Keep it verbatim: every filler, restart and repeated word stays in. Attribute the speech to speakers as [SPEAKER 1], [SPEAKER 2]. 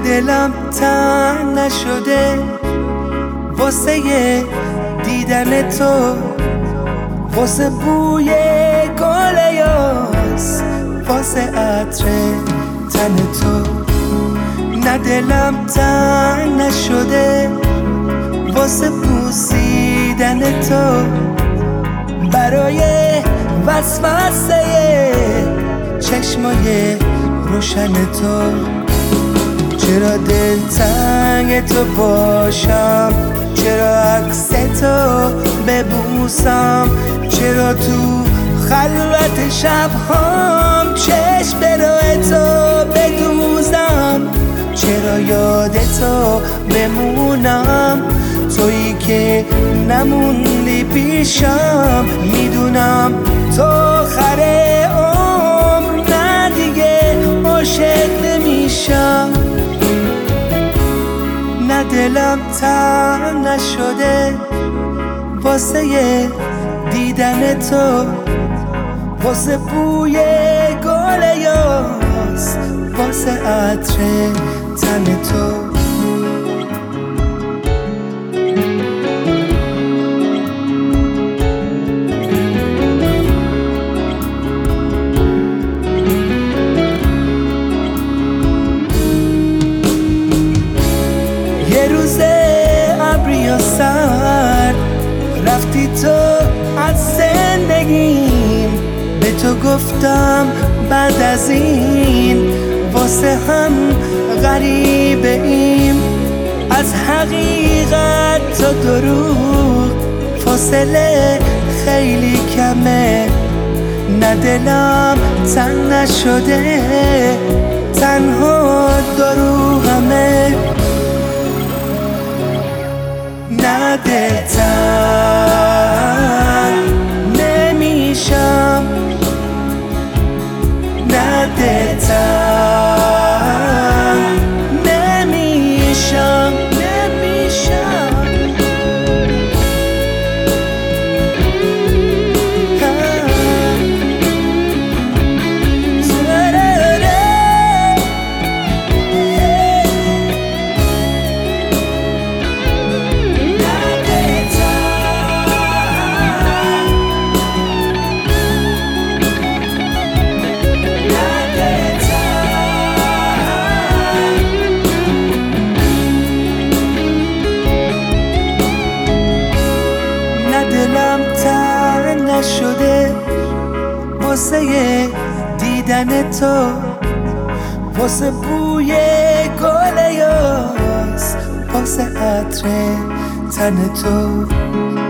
[SPEAKER 1] دلم تنگ نشده واسه دیدن تو، واسه بوی گل یاس، واسه عطر تن تو. نه دلم تنگ نشده واسه بوسیدن تو، برای وسوسه چشمای روشن تو. چرا دلتنگ تو باشم، چرا عکس تو ببوسم، چرا تو خلوت شبهام چشم به راه تو بدوزم، چرا یاد تو بمونم، تویی که نموندی پیشم. میدونم تو آخر عمر نه دیگه عاشق نمیشم. نه دلم تنگ نشده واسه دیدن تو، واسه بوی گل یاس، واسه عطر تن تو. یه روز ابری و سرد رفتی تو از زندگیم، به تو گفتم بعد از این واسه هم غریبه ایم. از حقیقت تا دروغ فاصله خیلی کمه. نه دلم تنگ نشده، تنها دارو همه. نه دلتنگ نمیشم، نه دلتنگ نمیشم، نمیشم. دلم تنگ نشده واسه دیدن تو، واسه بوی گل یاس، واسه عطر تن تو.